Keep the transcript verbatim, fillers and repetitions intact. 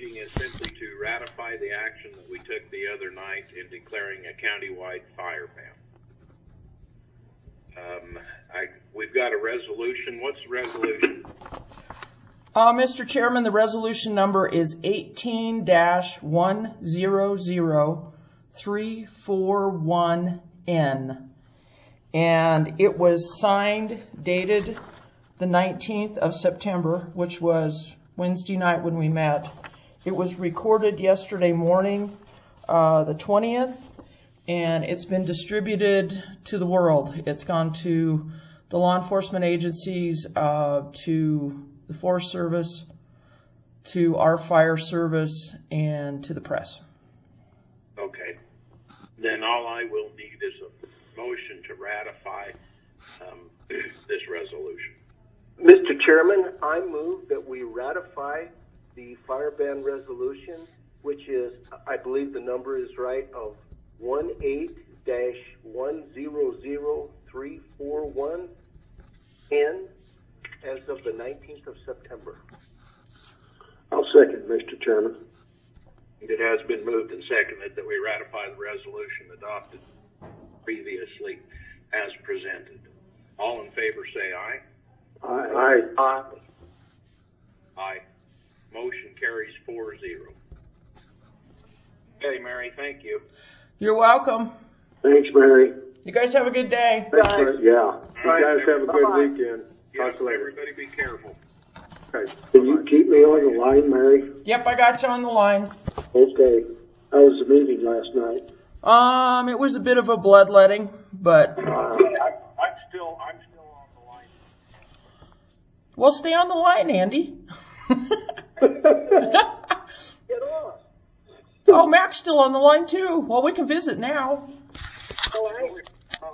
meeting is simply to ratify the action that we took the other night in declaring a countywide fire ban. Um, I, we've got a resolution. What's the resolution? Uh, Mister Chairman, the resolution number is eighteen dash one zero zero three four one N. And it was signed, dated the nineteenth of September, which was Wednesday night when we met. It was recorded yesterday morning, uh, the twentieth, and it's been distributed to the world. It's gone to the law enforcement agencies, uh, to the Forest Service, to our fire service, and to the press. Okay. Then all I will need is a motion to ratify um, this resolution. Mister Chairman, I move that we ratify the fire ban resolution, which is, I believe the number is right, of one eight dash one zero zero three four one N as of the nineteenth of September. I'll second, Mister Chairman. It has been moved and seconded that we ratify the resolution adopted previously as presented. All in favor say aye. Aye. Aye. Aye. Motion carries four zero. Okay, Mary, thank you. You're welcome. Thanks, Mary. You guys have a good day. Thanks, Mary. Yeah. All You right, guys have a good bye-bye. weekend. Yeah, Talk to you later. everybody be careful. Okay. Can you keep me on the line, Mary? Yep, I got you on the line. Okay. How was the meeting last night? Um, it was a bit of a bloodletting, but Uh, I'm still, I'm still on the line. we'll stay on the line, Andy. Get off. Oh, Mac's still on the line too. Well, we can visit now. Oh, I,